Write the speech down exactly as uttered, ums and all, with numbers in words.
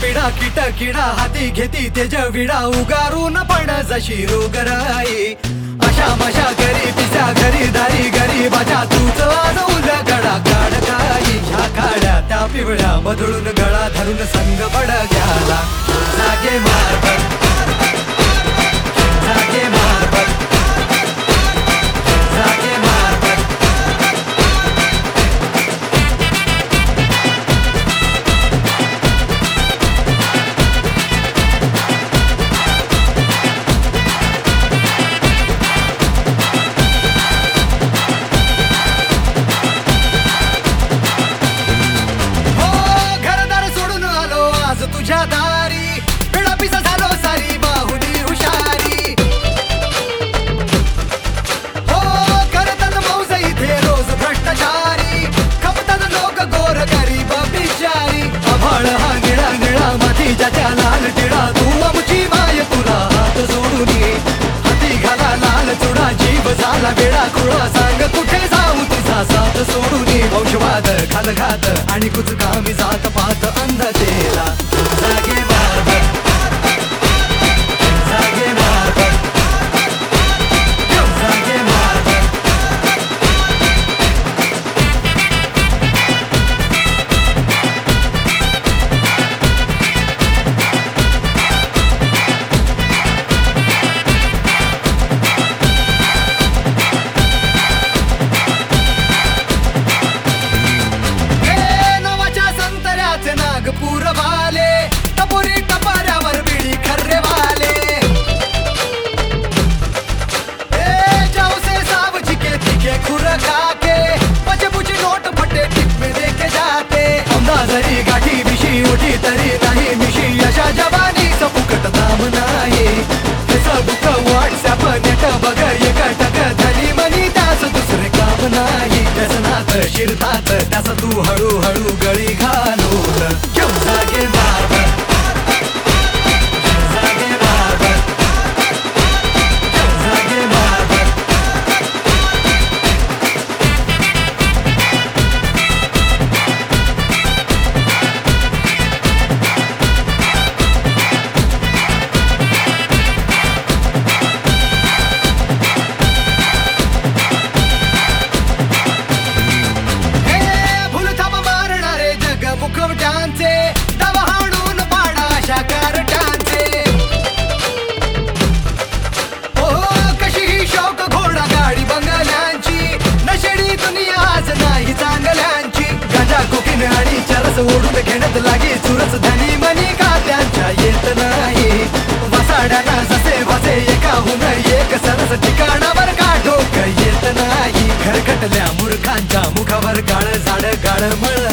पिढा kit किडा हाती घेती तेज विडा उगारून पण जशी रोगराई अशा मशा घरी पिसा घरी दारी गरीबाच्या तूच वाजवून गडा काढ काही ह्या काड्या त्या पिवळ्या बदलून गळा धरून संग पड घ्याला जागे मारबत जागे मारबत जागे मारबत तुझ्या दारी पिढा पिसा झालो सारी बाहुली हुशारी हो करतात मौज इथे रोज भ्रष्टाचारी खपतात लोक गोर गरीब बिचारी आभाळ हा निळा निळा माती ज्याच्या लाल टिळा तू आमची माय तुला हात सोडून हाती घाला लाल चुडा जीव झाला वेळा खुळा सांग कुठे जाऊ तुझा साथ सोडून वंशवाद खालघात आणि कुचकामी जात पात अंधतेला जागे मारबत जागे मारबत जागे मारबत हे नवाच्या संतऱ्याचे नागपूर वाले टपोरी टपाऱ्यावर बिडी खर्रे वाले ए जाऊसे साव चिके तिके खुर काके पचे पुची नोट फटे टिप में देके जाते औंधा जरी गाठी बिशी उठी तरी नाही मिशी अशा जवानी सपुकट दाम नाही हे सबुक व्हॉट्सअप नेट बघ एक टक धनी मनी त्याच दुसरे काम नाही व्यसनात शिरतात त्याच तू हळूहळू गळी घालून घेऊन जागे मारबत जागे मारबत जागे मारबत हे भूलथाप मारणारे जग मुखवट्यांचे डाव हाणून पाडा अशा कारटांचे हो कशीही शौक घोडा गाडी बंगल्यांची नशेडी दुनिया आज नाही चांगल्यांची गांजा कोकीन आणि चरस ओढून घेण्यात लागे चुरस धनी मनी का त्यांच्या येत नाही वसाड्यांना जसे वसे एकाहून एक सरस ठिकाणावर का डोक येत नाही खरकटल्या मूर्खांच्या मुखावर काळ झाड काळ मळ